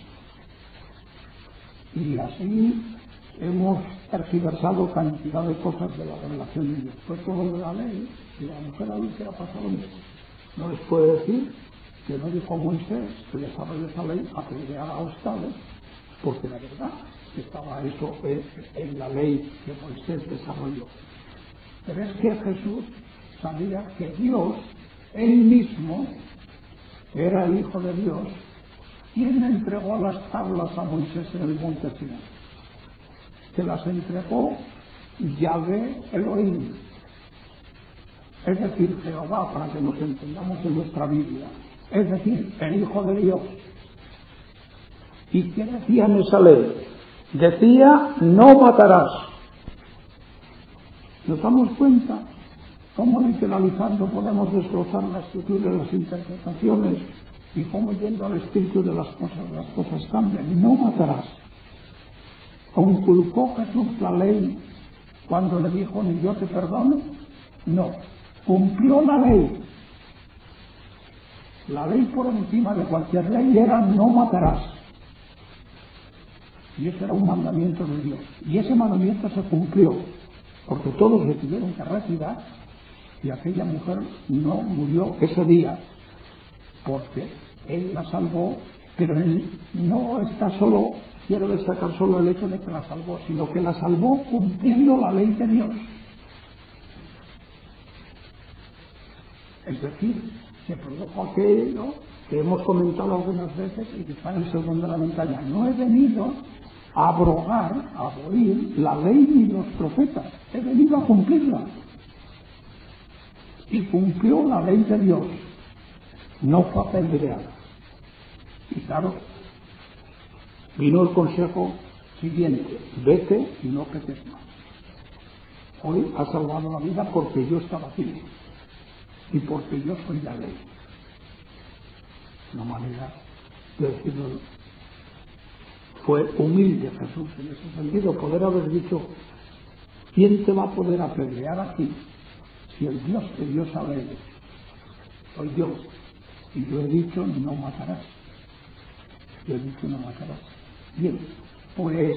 Y así hemos tergiversado cantidad de cosas de la revelación de Dios. Pues todo lo de la ley, y la mujer adúltera pasa lo mismo. No les puede decir que no dijo Moisés que desarrolló esa ley apedrear a los tales, porque la verdad que estaba eso en la ley que Moisés desarrolló. Pero es que Jesús sabía que Dios, él mismo, era el Hijo de Dios, quien entregó las tablas a Moisés en el monte Sinai. Se las entregó Yahvé Elohim, es decir, Jehová, para que nos entendamos en nuestra Biblia, es decir, el Hijo de Dios. ¿Y qué decía en esa ley? Decía, no matarás. ¿Nos damos cuenta cómo literalizando podemos desglosar la escritura y las interpretaciones y cómo yendo al espíritu de las cosas cambian? No matarás. ¿Conculcó Jesús la ley cuando le dijo ni yo te perdono? No. Cumplió la ley. La ley por encima de cualquier ley era no matarás. Y ese era un mandamiento de Dios. Y ese mandamiento se cumplió, porque todos le tuvieron que retirar y aquella mujer no murió ese día, porque él la salvó, pero él no está solo, quiero destacar solo el hecho de que la salvó, sino que la salvó cumpliendo la ley de Dios. Es decir, se produjo aquello que hemos comentado algunas veces y que está en el segundo de la montaña. No he venido a abrogar, a abolir la ley ni los profetas, he venido a cumplirla. Y cumplió la ley de Dios, no fue apedreada. Y claro, vino el consejo siguiente: vete y no peques más. Hoy ha salvado la vida porque yo estaba aquí y porque yo soy la ley. Una manera de decirlo. Fue humilde Jesús en ese sentido, poder haber dicho, ¿quién te va a poder apedrear aquí? Si el Dios que Dios sabe, soy Dios, y yo he dicho no matarás. Yo he dicho no matarás. Bien, pues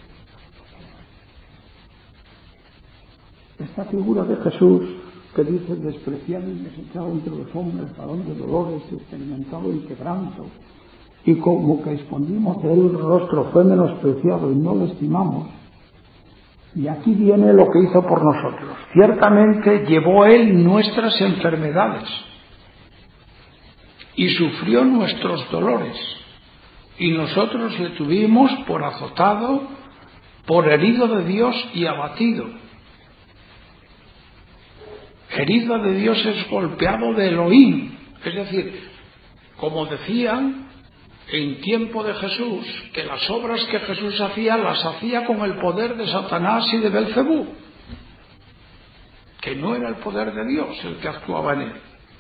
esta figura de Jesús que dice despreciado y desechado entre los hombres, varón de dolores, experimentado en quebranto, y como que escondimos de él el rostro, fue menospreciado y no lo estimamos. Y aquí viene lo que hizo por nosotros. Ciertamente llevó él nuestras enfermedades y sufrió nuestros dolores, y nosotros le tuvimos por azotado, por herido de Dios y abatido. Herido de Dios es golpeado de Elohim, es decir, como decían en tiempo de Jesús, que las obras que Jesús hacía las hacía con el poder de Satanás y de Belcebú, que no era el poder de Dios el que actuaba en él.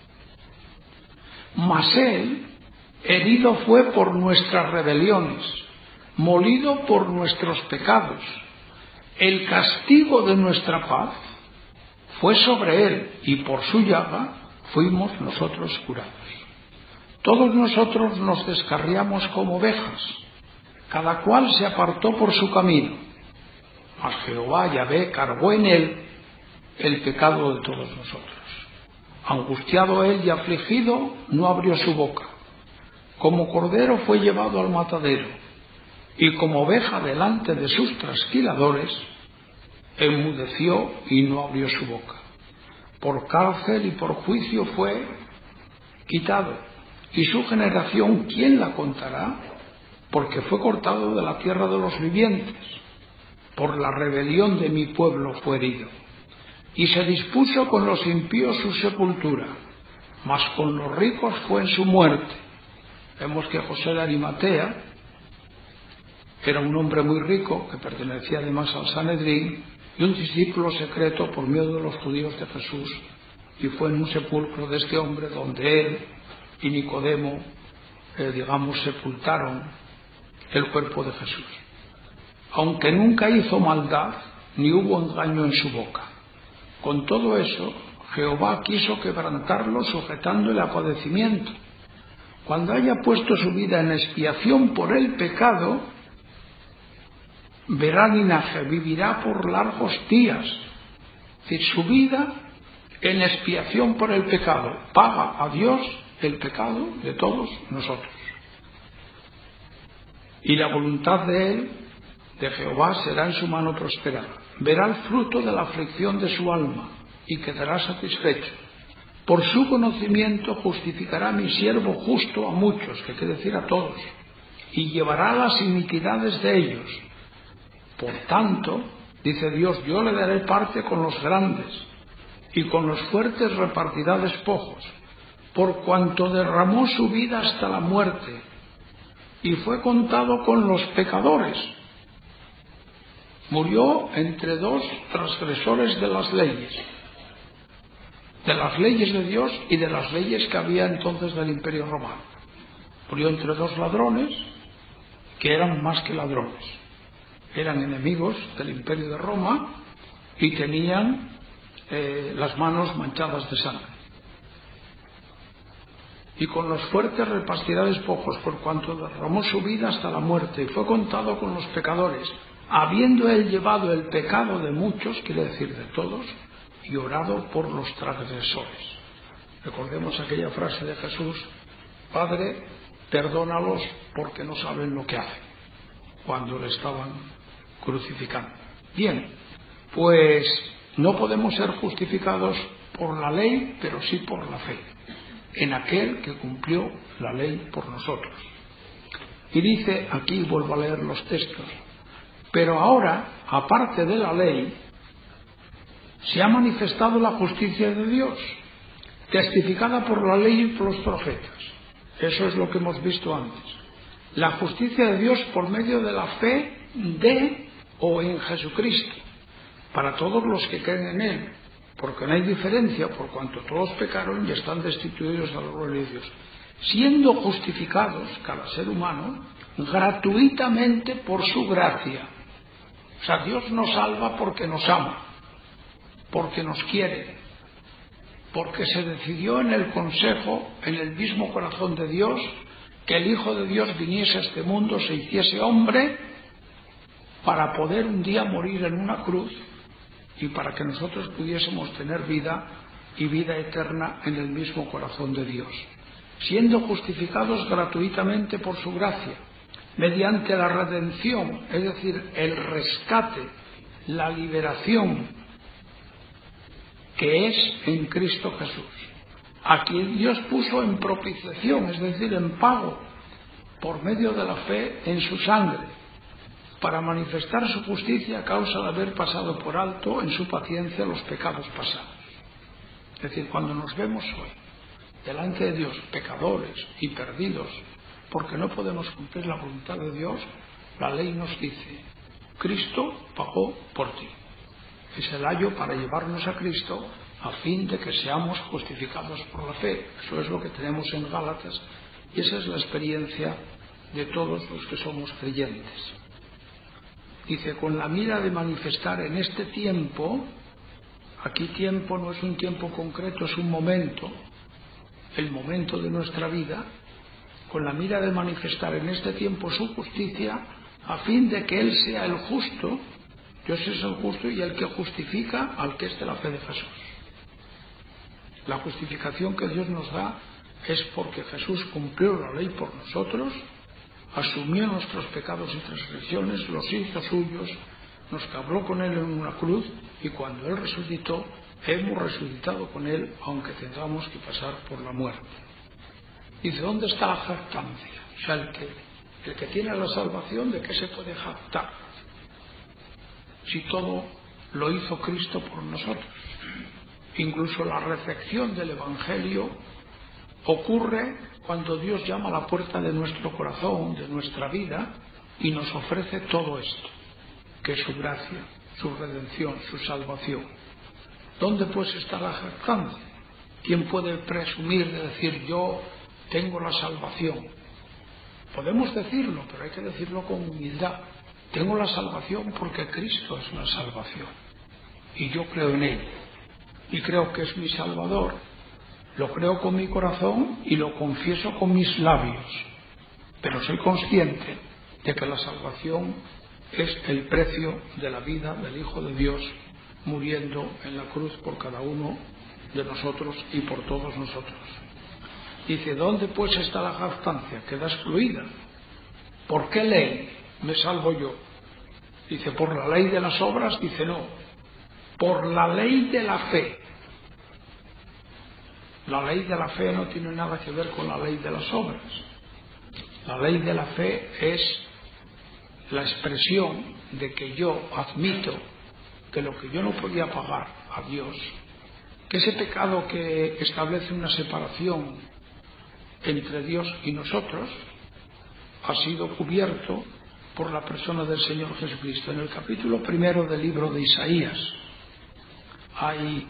Mas él herido fue por nuestras rebeliones, molido por nuestros pecados. El castigo de nuestra paz fue sobre él, y por su llaga fuimos nosotros curados. Todos nosotros nos descarriamos como ovejas, cada cual se apartó por su camino, mas Jehová Yahvé cargó en él el pecado de todos nosotros. Angustiado él y afligido, no abrió su boca. Como cordero fue llevado al matadero, y como oveja delante de sus trasquiladores, enmudeció y no abrió su boca. por cárcel y por juicio fue quitado. Y su generación, ¿quién la contará? Porque fue cortado de la tierra de los vivientes. Por la rebelión de mi pueblo fue herido. Y se dispuso con los impíos su sepultura, mas con los ricos fue en su muerte. Vemos que José de Arimatea era un hombre muy rico, que pertenecía además al Sanedrín, y un discípulo secreto por miedo de los judíos de Jesús, y fue en un sepulcro de este hombre donde él y Nicodemo, sepultaron el cuerpo de Jesús. Aunque nunca hizo maldad, ni hubo engaño en su boca. Con todo eso, Jehová quiso quebrantarlo sujetándole a padecimiento. Cuando haya puesto su vida en expiación por el pecado, verá linaje, vivirá por largos días. Es decir, su vida en expiación por el pecado, paga a Dios el pecado de todos nosotros. Y la voluntad de él, de Jehová, será en su mano prosperada. Verá el fruto de la aflicción de su alma y quedará satisfecho. Por su conocimiento justificará mi siervo justo a muchos, que quiere decir a todos, y llevará las iniquidades de ellos. Por tanto, dice Dios, yo le daré parte con los grandes, y con los fuertes repartirá despojos, por cuanto derramó su vida hasta la muerte, y fue contado con los pecadores. Murió entre dos transgresores de las leyes de Dios y de las leyes que había entonces del Imperio Romano. Murió entre dos ladrones que eran más que ladrones. Eran enemigos del Imperio de Roma y tenían las manos manchadas de sangre. Y con los fuertes repartirá despojos, por cuanto derramó su vida hasta la muerte, y fue contado con los pecadores, habiendo él llevado el pecado de muchos, quiere decir de todos, y orado por los transgresores. Recordemos aquella frase de Jesús: Padre, perdónalos porque no saben lo que hacen, cuando le estaban crucificando. Bien, pues no podemos ser justificados por la ley, pero sí por la fe, en aquel que cumplió la ley por nosotros. Y dice, aquí vuelvo a leer los textos, pero ahora, aparte de la ley, se ha manifestado la justicia de Dios, testificada por la ley y por los profetas. Eso es lo que hemos visto antes. La justicia de Dios por medio de la fe de o en Jesucristo, para todos los que creen en Él, porque no hay diferencia, por cuanto todos pecaron y están destituidos de la gloria de Dios, siendo justificados, cada ser humano, gratuitamente por su gracia. O sea, Dios nos salva porque nos ama, porque nos quiere, porque se decidió en el consejo, en el mismo corazón de Dios, que el Hijo de Dios viniese a este mundo, se hiciese hombre, para poder un día morir en una cruz y para que nosotros pudiésemos tener vida y vida eterna en el mismo corazón de Dios, siendo justificados gratuitamente por su gracia, mediante la redención, es decir, el rescate, la liberación que es en Cristo Jesús, a quien Dios puso en propiciación, es decir, en pago, por medio de la fe en su sangre, para manifestar su justicia a causa de haber pasado por alto en su paciencia los pecados pasados. Es decir, cuando nos vemos hoy delante de Dios pecadores y perdidos porque no podemos cumplir la voluntad de Dios, la ley nos dice: Cristo pagó por ti. Es el ayo para llevarnos a Cristo a fin de que seamos justificados por la fe. Eso es lo que tenemos en Gálatas y esa es la experiencia de todos los que somos creyentes. Dice, con la mira de manifestar en este tiempo, aquí tiempo no es un tiempo concreto, es un momento, el momento de nuestra vida, con la mira de manifestar en este tiempo su justicia, a fin de que Él sea el justo, Dios es el justo y el que justifica al que es de la fe de Jesús. La justificación que Dios nos da es porque Jesús cumplió la ley por nosotros, asumió nuestros pecados y transgresiones, los hizo suyos, nos cabró con Él en una cruz y cuando Él resucitó hemos resucitado con Él, aunque tengamos que pasar por la muerte. Dice, ¿dónde está la jactancia? O sea, el que tiene la salvación, ¿de qué se puede jactar? Si todo lo hizo Cristo por nosotros. Incluso la recepción del Evangelio ocurre cuando Dios llama a la puerta de nuestro corazón, de nuestra vida, y nos ofrece todo esto, que es su gracia, su redención, su salvación. ¿Dónde pues está la jactancia? ¿Quién puede presumir de decir yo tengo la salvación? Podemos decirlo, pero hay que decirlo con humildad. Tengo la salvación porque Cristo es la salvación. Y yo creo en Él. Y creo que es mi Salvador. Lo creo con mi corazón y lo confieso con mis labios. Pero soy consciente de que la salvación es el precio de la vida del Hijo de Dios muriendo en la cruz por cada uno de nosotros y por todos nosotros. Dice, ¿dónde pues está la jactancia? Queda excluida. ¿Por qué ley me salvo yo? Dice, ¿por la ley de las obras? Dice, no, por la ley de la fe. La ley de la fe no tiene nada que ver con la ley de las obras. La ley de la fe es la expresión de que yo admito que lo que yo no podía pagar a Dios, que ese pecado que establece una separación entre Dios y nosotros, ha sido cubierto por la persona del Señor Jesucristo. En el capítulo 1 del libro de Isaías hay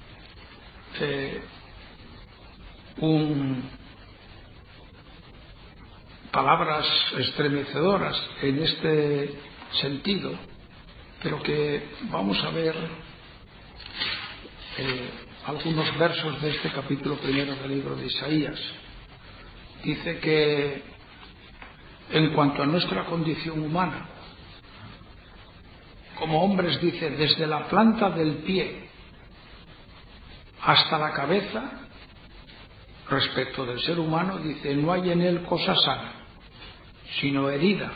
palabras estremecedoras en este sentido, pero que vamos a ver algunos versos de este capítulo 1 del libro de Isaías. Dice que en cuanto a nuestra condición humana, como hombres, dice, desde la planta del pie hasta la cabeza, respecto del ser humano, dice, no hay en él cosa sana, sino herida,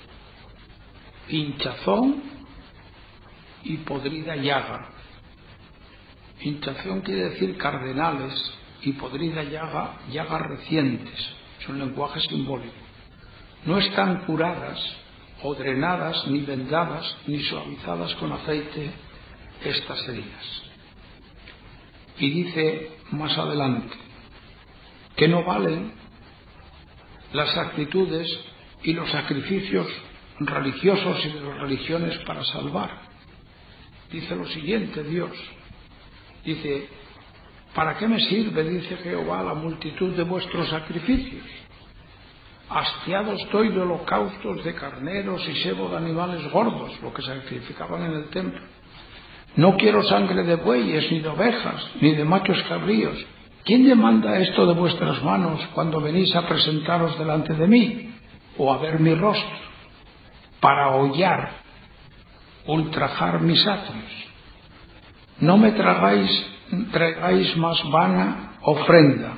hinchazón y podrida llaga. Hinchazón quiere decir cardenales y podrida llaga, llagas recientes, es un lenguaje simbólico. No están curadas o drenadas, ni vendadas, ni suavizadas con aceite estas heridas. Y dice más adelante que no valen las actitudes y los sacrificios religiosos y de las religiones para salvar. Dice lo siguiente Dios, dice, ¿para qué me sirve, dice Jehová, la multitud de vuestros sacrificios? Hastiado estoy de holocaustos de carneros y sebo de animales gordos, lo que sacrificaban en el templo. No quiero sangre de bueyes, ni de ovejas, ni de machos cabríos. ¿Quién demanda esto de vuestras manos cuando venís a presentaros delante de mí, o a ver mi rostro, para hollar, ultrajar mis atrios? No me traigáis más vana ofrenda.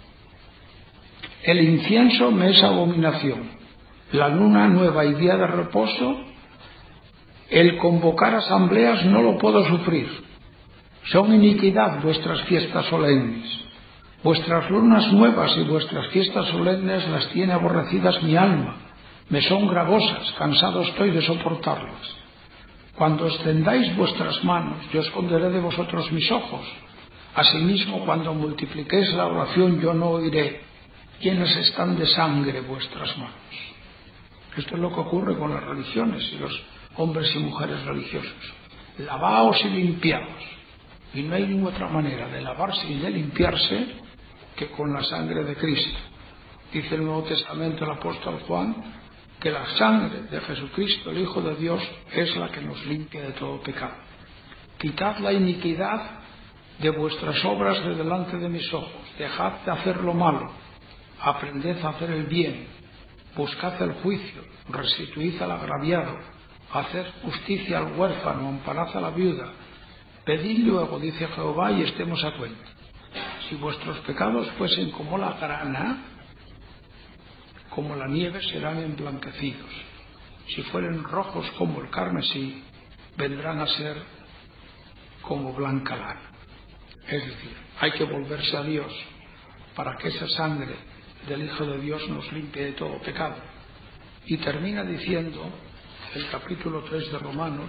El incienso me es abominación, la luna nueva y día de reposo, el convocar asambleas no lo puedo sufrir. Son iniquidad vuestras fiestas solemnes. Vuestras lunas nuevas y vuestras fiestas solemnes las tiene aborrecidas mi alma. Me son gravosas, cansado estoy de soportarlas. Cuando extendáis vuestras manos, yo esconderé de vosotros mis ojos. Asimismo, cuando multipliquéis la oración, yo no oiré. ¿Quiénes están de sangre vuestras manos? Esto es lo que ocurre con las religiones y los hombres y mujeres religiosos. Lavaos y limpiaos. Y no hay ninguna otra manera de lavarse y de limpiarse que con la sangre de Cristo. Dice el Nuevo Testamento el apóstol Juan que la sangre de Jesucristo, el Hijo de Dios, es la que nos limpia de todo pecado. Quitad la iniquidad de vuestras obras de delante de mis ojos. Dejad de hacer lo malo. Aprended a hacer el bien. Buscad el juicio. Restituid al agraviado. Haced justicia al huérfano. Amparad a la viuda. Pedid luego, dice Jehová, y estemos a cuenta. Si vuestros pecados fuesen como la grana, como la nieve serán emblanquecidos. Si fueren rojos como el carmesí, vendrán a ser como blanca lana. Es decir, hay que volverse a Dios para que esa sangre del Hijo de Dios nos limpie de todo pecado. Y termina diciendo el capítulo 3 de Romanos,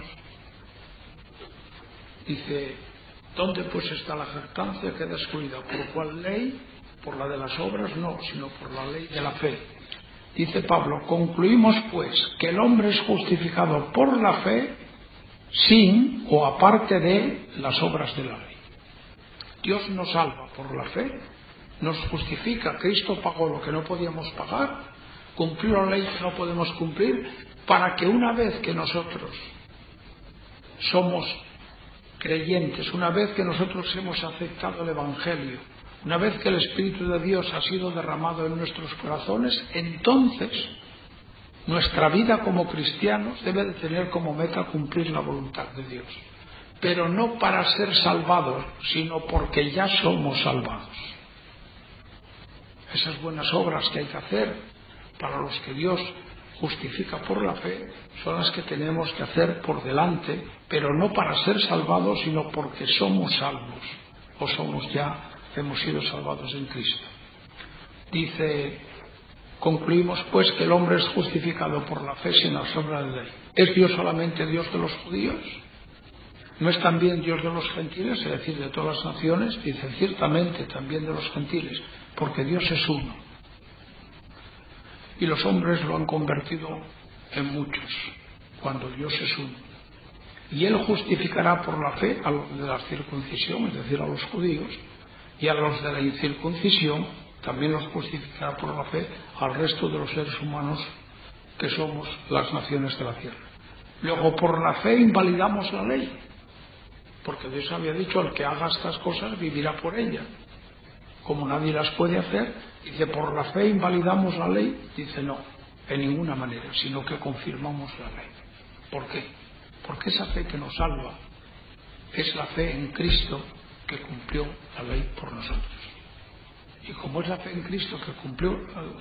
dice: ¿dónde pues está la jactancia? Queda excluida. ¿Por cuál ley? Por la de las obras no, sino por la ley de la fe. Dice Pablo: concluimos pues que el hombre es justificado por la fe sin o aparte de las obras de la ley. Dios nos salva por la fe, nos justifica. Cristo pagó lo que no podíamos pagar, cumplió la ley que no podemos cumplir, para que una vez que nosotros somos creyentes, una vez que nosotros hemos aceptado el Evangelio, una vez que el Espíritu de Dios ha sido derramado en nuestros corazones, entonces nuestra vida como cristianos debe de tener como meta cumplir la voluntad de Dios. Pero no para ser salvados, sino porque ya somos salvados. Esas buenas obras que hay que hacer para los que Dios justifica por la fe son las que tenemos que hacer por delante, pero no para ser salvados, sino porque somos salvos, o hemos sido salvados en Cristo. Dice: concluimos pues que el hombre es justificado por la fe sin las obras de la ley. ¿Es Dios solamente Dios de los judíos? ¿No es también Dios de los gentiles, es decir, de todas las naciones? Dice: ciertamente también de los gentiles, porque Dios es uno. Y los hombres lo han convertido en muchos, cuando Dios es uno. Y Él justificará por la fe a los de la circuncisión, es decir, a los judíos, y a los de la incircuncisión también los justificará por la fe al resto de los seres humanos que somos las naciones de la tierra. Luego, por la fe invalidamos la ley, porque Dios había dicho: el que haga estas cosas vivirá por ella. Como nadie las puede hacer, dice: por la fe invalidamos la ley. Dice: no, en ninguna manera, sino que confirmamos la ley. ¿Por qué? Porque esa fe que nos salva es la fe en Cristo, que cumplió la ley por nosotros. Y como es la fe en Cristo que cumplió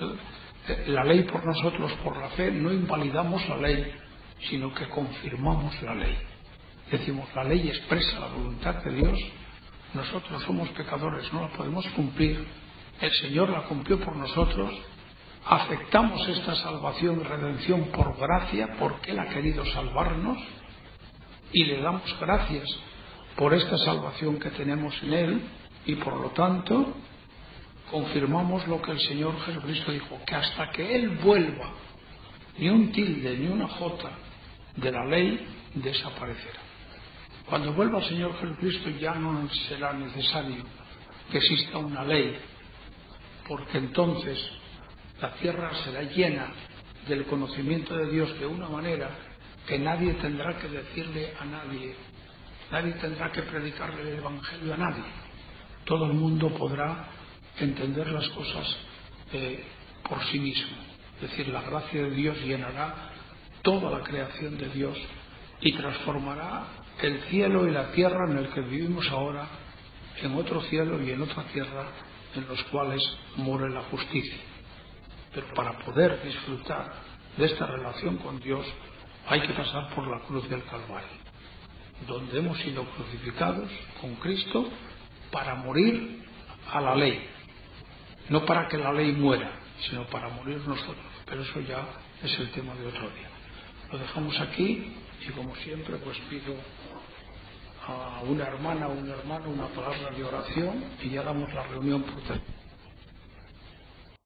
la ley por nosotros, por la fe no invalidamos la ley, sino que confirmamos la ley. Decimos: la ley expresa la voluntad de Dios, nosotros somos pecadores, no la podemos cumplir, el Señor la cumplió por nosotros, aceptamos esta salvación y redención por gracia, porque Él ha querido salvarnos, y le damos gracias por esta salvación que tenemos en Él, y por lo tanto confirmamos lo que el Señor Jesucristo dijo: que hasta que Él vuelva, ni un tilde ni una jota de la ley desaparecerá. Cuando vuelva el Señor Jesucristo ya no será necesario que exista una ley, porque entonces la tierra será llena del conocimiento de Dios de una manera que nadie tendrá que decirle a nadie, nadie tendrá que predicarle el Evangelio a nadie. Todo el mundo podrá entender las cosas por sí mismo. Es decir, la gracia de Dios llenará toda la creación de Dios y transformará el cielo y la tierra en el que vivimos ahora en otro cielo y en otra tierra en los cuales more la justicia. Pero para poder disfrutar de esta relación con Dios hay que pasar por la cruz del Calvario, donde hemos sido crucificados con Cristo para morir a la ley, no para que la ley muera, sino para morir nosotros. Pero eso ya es el tema de otro día. Lo dejamos aquí y, como siempre, pues pido a una hermana o un hermano una palabra de oración y ya damos la reunión por terminada.